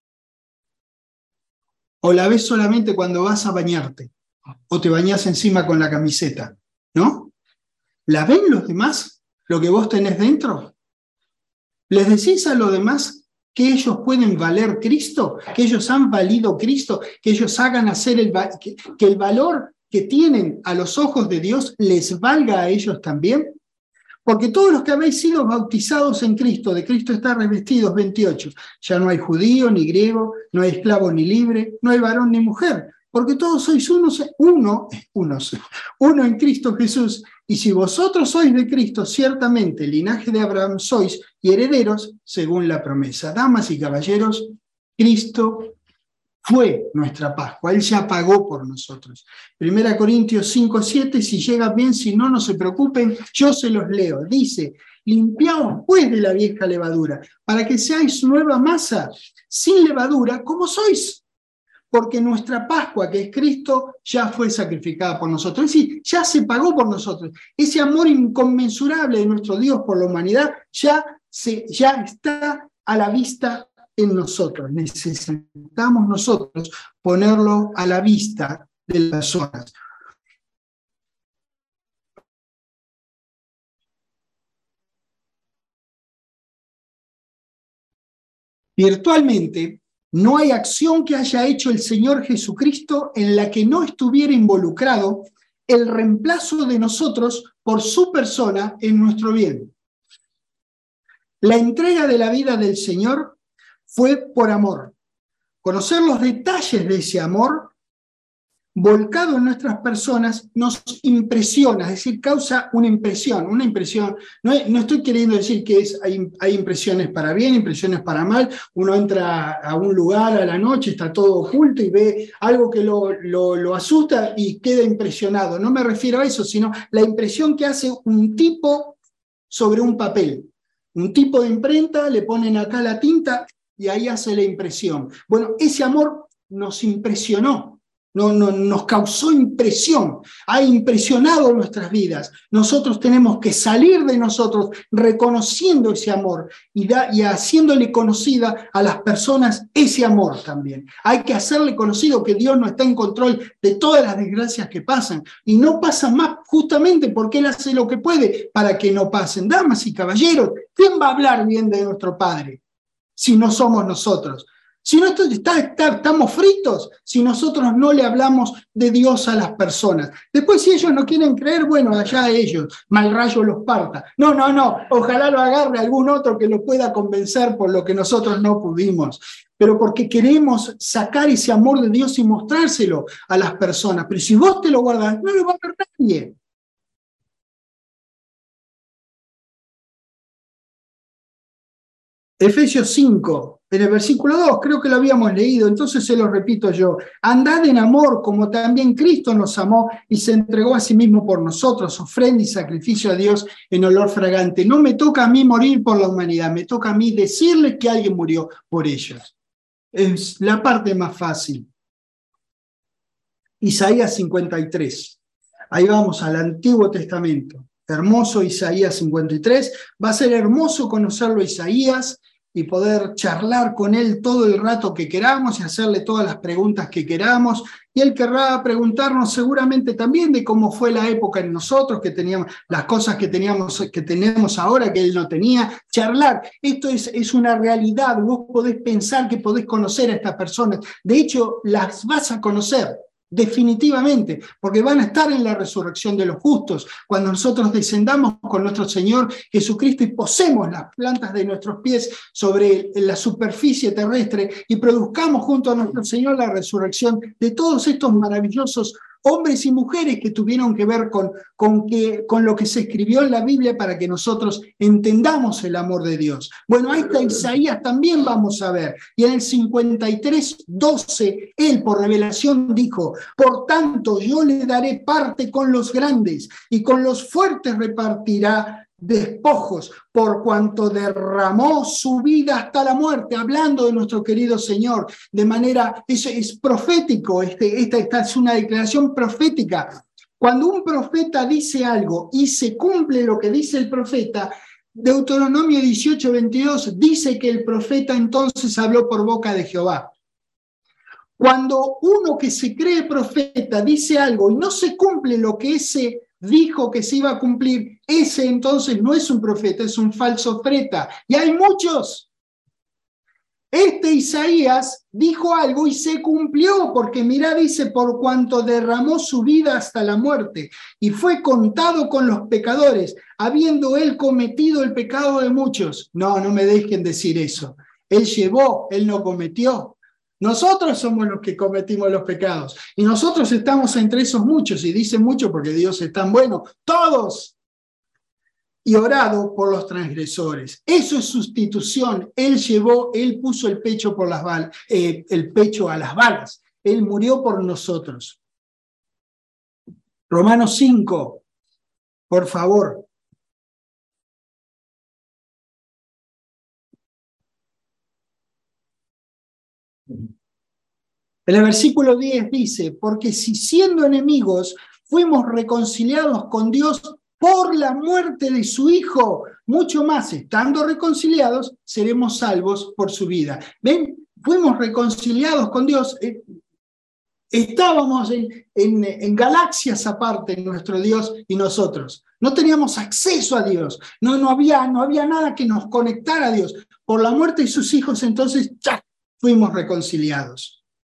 ¿O la ves solamente cuando vas a bañarte? ¿O te bañás encima con la camiseta? ¿No? ¿La ven los demás lo que vos tenés dentro? ¿Les decís a los demás que ellos pueden valer Cristo? ¿Que ellos han valido Cristo? ¿Que ellos hagan hacer el, que, que el valor que tienen a los ojos de Dios les valga a ellos también? Porque todos los que habéis sido bautizados en Cristo, de Cristo está revestidos, veintiocho. Ya no hay judío ni griego, no hay esclavo ni libre, no hay varón ni mujer, porque todos sois unos, uno, unos, uno en Cristo Jesús. Y si vosotros sois de Cristo, ciertamente linaje de Abraham sois y herederos según la promesa. Damas y caballeros, Cristo fue nuestra Pascua, Él ya pagó por nosotros. Primera Corintios cinco, siete, si llega bien, si no, no se preocupen, yo se los leo. Dice, limpiaos pues de la vieja levadura, para que seáis nueva masa, sin levadura, como sois. Porque nuestra Pascua, que es Cristo, ya fue sacrificada por nosotros. Es decir, ya se pagó por nosotros. Ese amor inconmensurable de nuestro Dios por la humanidad ya, se, ya está a la vista en nosotros. Necesitamos nosotros ponerlo a la vista de las personas. Virtualmente, no hay acción que haya hecho el Señor Jesucristo en la que no estuviera involucrado el reemplazo de nosotros por su persona en nuestro bien. La entrega de la vida del Señor fue por amor. Conocer los detalles de ese amor volcado en nuestras personas nos impresiona, es decir, causa una impresión, una impresión, no, no estoy queriendo decir que es, hay, hay impresiones para bien, impresiones para mal, uno entra a un lugar a la noche, está todo oculto y ve algo que lo, lo, lo asusta y queda impresionado, no me refiero a eso, sino la impresión que hace un tipo sobre un papel, un tipo de imprenta, le ponen acá la tinta y ahí hace la impresión. Bueno, ese amor nos impresionó. No, no, nos causó impresión, ha impresionado nuestras vidas. Nosotros tenemos que salir de nosotros reconociendo ese amor y, da, y haciéndole conocida a las personas ese amor también. Hay que hacerle conocido que Dios no está en control de todas las desgracias que pasan y no pasan más justamente porque Él hace lo que puede para que no pasen. Damas y caballeros, ¿quién va a hablar bien de nuestro Padre si no somos nosotros? Si no, está, está, estamos fritos si nosotros no le hablamos de Dios a las personas. Después, si ellos no quieren creer, bueno, allá ellos, mal rayo los parta. No, no, no, ojalá lo agarre algún otro que lo pueda convencer por lo que nosotros no pudimos. Pero porque queremos sacar ese amor de Dios y mostrárselo a las personas. Pero si vos te lo guardás, no lo va a ver nadie. Efesios cinco, en el versículo dos, creo que lo habíamos leído, entonces se lo repito yo. Andad en amor como también Cristo nos amó y se entregó a sí mismo por nosotros, ofrenda y sacrificio a Dios en olor fragante. No me toca a mí morir por la humanidad, me toca a mí decirles que alguien murió por ellos. Es la parte más fácil. Isaías cincuenta y tres. Ahí vamos al Antiguo Testamento. Hermoso Isaías cincuenta y tres. Va a ser hermoso conocerlo a Isaías y poder charlar con él todo el rato que queramos y hacerle todas las preguntas que queramos. Y él querrá preguntarnos seguramente también de cómo fue la época en nosotros, que teníamos las cosas que, teníamos, que tenemos ahora que él no tenía. Charlar, esto es, es una realidad. Vos podés pensar que podés conocer a estas personas. De hecho, las vas a conocer. Definitivamente, porque van a estar en la resurrección de los justos, cuando nosotros descendamos con nuestro Señor Jesucristo y posemos las plantas de nuestros pies sobre la superficie terrestre y produzcamos junto a nuestro Señor la resurrección de todos estos maravillosos hombres y mujeres que tuvieron que ver con, con, que, con lo que se escribió en la Biblia para que nosotros entendamos el amor de Dios. Bueno, ahí está Isaías también vamos a ver. Y en el cincuenta y tres, doce, él por revelación dijo, por tanto yo le daré parte con los grandes y con los fuertes repartirá despojos, por cuanto derramó su vida hasta la muerte, hablando de nuestro querido Señor, de manera, es, es profético, este, esta, esta es una declaración profética. Cuando un profeta dice algo y se cumple lo que dice el profeta, Deuteronomio dieciocho, veintidós dice que el profeta entonces habló por boca de Jehová. Cuando uno que se cree profeta dice algo y no se cumple lo que ese dijo que se iba a cumplir, ese entonces no es un profeta, es un falso profeta. Y hay muchos. Este Isaías dijo algo y se cumplió, porque mirá, dice, por cuanto derramó su vida hasta la muerte y fue contado con los pecadores, habiendo él cometido el pecado de muchos. No, no me dejen decir eso. Él llevó, él no cometió. Nosotros somos los que cometimos los pecados y nosotros estamos entre esos muchos, y dice mucho porque Dios es tan bueno, todos. Y orado por los transgresores. Eso es sustitución. Él llevó, él puso el pecho por las balas, eh, el pecho a las balas. Él murió por nosotros. Romanos cinco, por favor. En el versículo diez dice, porque si siendo enemigos fuimos reconciliados con Dios por la muerte de su Hijo, mucho más, estando reconciliados, seremos salvos por su vida. ¿Ven? Fuimos reconciliados con Dios. Eh, estábamos en, en, en galaxias aparte, nuestro Dios y nosotros. No teníamos acceso a Dios. No, no, había, no había nada que nos conectara a Dios. Por la muerte de sus hijos, entonces, ¡ya!, fuimos reconciliados.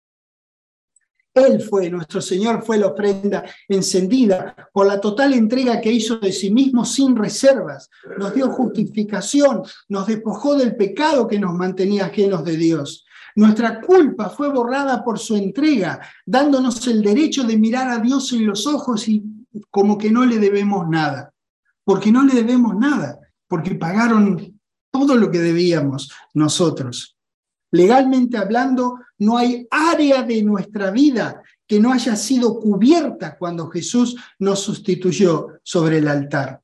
Él fue, nuestro Señor fue la ofrenda encendida por la total entrega que hizo de sí mismo sin reservas. Nos dio justificación, nos despojó del pecado que nos mantenía ajenos de Dios. Nuestra culpa fue borrada por su entrega, dándonos el derecho de mirar a Dios en los ojos y como que no le debemos nada. Porque no le debemos nada, porque pagaron todo lo que debíamos nosotros. Legalmente hablando, no hay área de nuestra vida que no haya sido cubierta cuando Jesús nos sustituyó sobre el altar.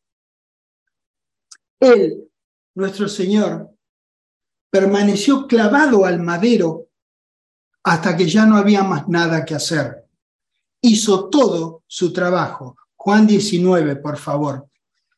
Él, nuestro Señor, permaneció clavado al madero hasta que ya no había más nada que hacer. Hizo todo su trabajo. Juan diecinueve, por favor.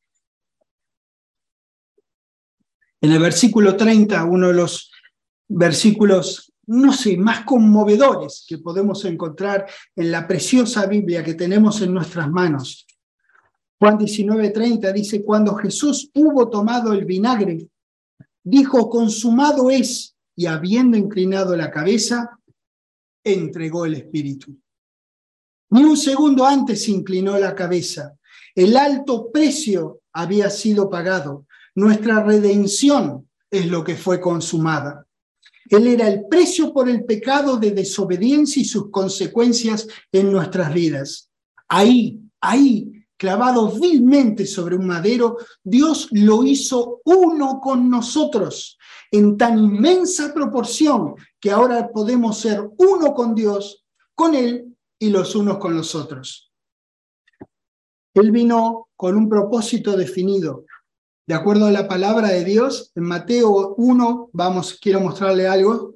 En el versículo treinta, uno de los versículos, no sé, más conmovedores que podemos encontrar en la preciosa Biblia que tenemos en nuestras manos. Juan diecinueve treinta dice, cuando Jesús hubo tomado el vinagre, dijo, consumado es, y habiendo inclinado la cabeza, entregó el Espíritu. Ni un segundo antes inclinó la cabeza. El alto precio había sido pagado. Nuestra redención es lo que fue consumada. Él era el precio por el pecado de desobediencia y sus consecuencias en nuestras vidas. Ahí, ahí, clavado vilmente sobre un madero, Dios lo hizo uno con nosotros, en tan inmensa proporción que ahora podemos ser uno con Dios, con Él y los unos con los otros. Él vino con un propósito definido. De acuerdo a la palabra de Dios, en Mateo uno, vamos, quiero mostrarle algo.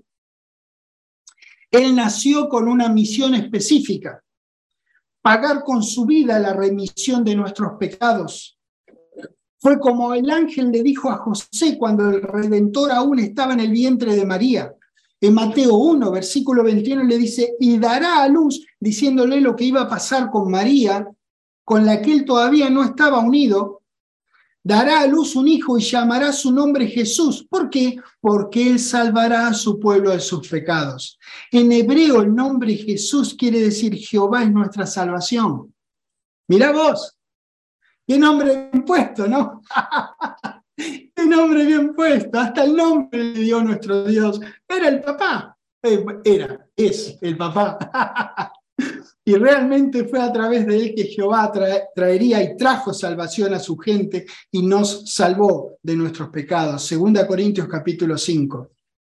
Él nació con una misión específica: pagar con su vida la remisión de nuestros pecados. Fue como el ángel le dijo a José cuando el Redentor aún estaba en el vientre de María. En Mateo uno, versículo veintiuno, le dice, y dará a luz, diciéndole lo que iba a pasar con María, con la que él todavía no estaba unido. Dará a luz un hijo y llamará su nombre Jesús. ¿Por qué? Porque él salvará a su pueblo de sus pecados. En hebreo el nombre Jesús quiere decir Jehová es nuestra salvación. Mirá vos, qué nombre bien puesto, ¿no? Qué nombre bien puesto, hasta el nombre le dio nuestro Dios. Era el papá, era, es el papá. Y realmente fue a través de él que Jehová tra- traería y trajo salvación a su gente y nos salvó de nuestros pecados. Segunda Corintios capítulo cinco.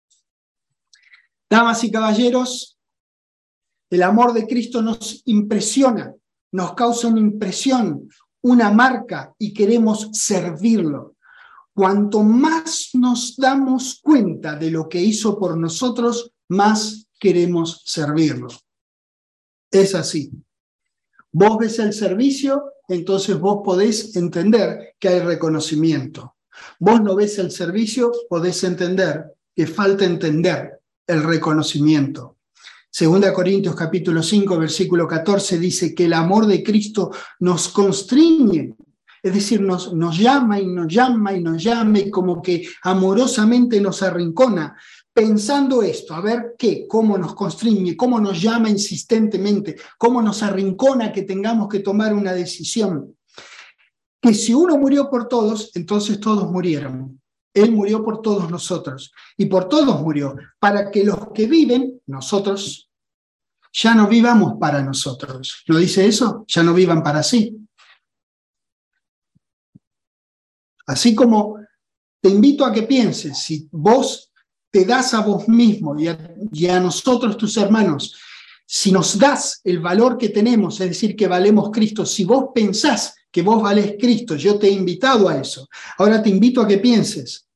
Damas y caballeros, el amor de Cristo nos impresiona, nos causa una impresión, una marca y queremos servirlo. Cuanto más nos damos cuenta de lo que hizo por nosotros, más queremos servirlo. Es así. Vos ves el servicio, entonces vos podés entender que hay reconocimiento. Vos no ves el servicio, podés entender que falta entender el reconocimiento. Segunda Corintios capítulo cinco, versículo catorce dice que el amor de Cristo nos constriñe, es decir, nos, nos llama y nos llama y nos llama y como que amorosamente nos arrincona pensando esto, a ver qué, cómo nos constriñe, cómo nos llama insistentemente, cómo nos arrincona que tengamos que tomar una decisión. Que si uno murió por todos, entonces todos murieron. Él murió por todos nosotros, y por todos murió, para que los que viven, nosotros, ya no vivamos para nosotros. ¿No dice eso? Ya no vivan para sí. Así como te invito a que pienses, si vos te das a vos mismo y a, y a nosotros, tus hermanos, si nos das el valor que tenemos, es decir, que valemos Cristo, si vos pensás que vos valés Cristo, yo te he invitado a eso. Ahora te invito a que pienses,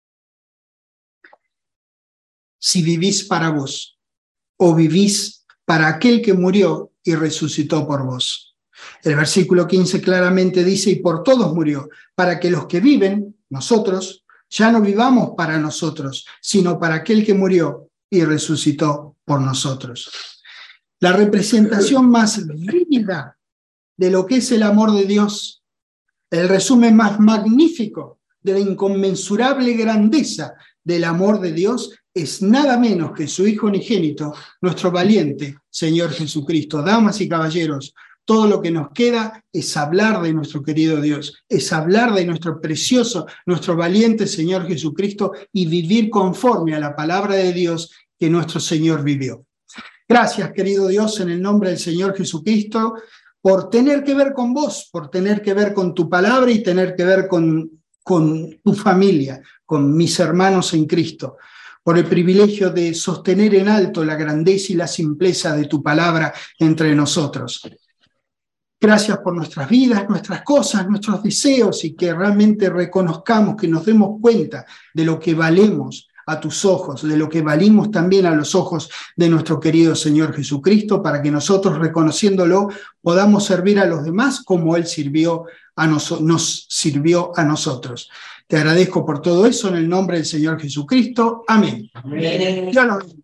si vivís para vos o vivís para aquel que murió y resucitó por vos. El versículo quince claramente dice, y por todos murió, para que los que viven, nosotros, ya no vivamos para nosotros, sino para aquel que murió y resucitó por nosotros. La representación más vívida de lo que es el amor de Dios, el resumen más magnífico de la inconmensurable grandeza del amor de Dios, es nada menos que su Hijo unigénito, nuestro valiente Señor Jesucristo. Damas y caballeros, todo lo que nos queda es hablar de nuestro querido Dios, es hablar de nuestro precioso, nuestro valiente Señor Jesucristo y vivir conforme a la palabra de Dios que nuestro Señor vivió. Gracias, querido Dios, en el nombre del Señor Jesucristo, por tener que ver con vos, por tener que ver con tu palabra y tener que ver con, con tu familia, con mis hermanos en Cristo, por el privilegio de sostener en alto la grandeza y la simpleza de tu palabra entre nosotros. Gracias por nuestras vidas, nuestras cosas, nuestros deseos, y que realmente reconozcamos, que nos demos cuenta de lo que valemos a tus ojos, de lo que valimos también a los ojos de nuestro querido Señor Jesucristo, para que nosotros, reconociéndolo, podamos servir a los demás como Él sirvió a nos, nos sirvió a nosotros. Te agradezco por todo eso en el nombre del Señor Jesucristo. Amén. Amén. Dios los bendiga.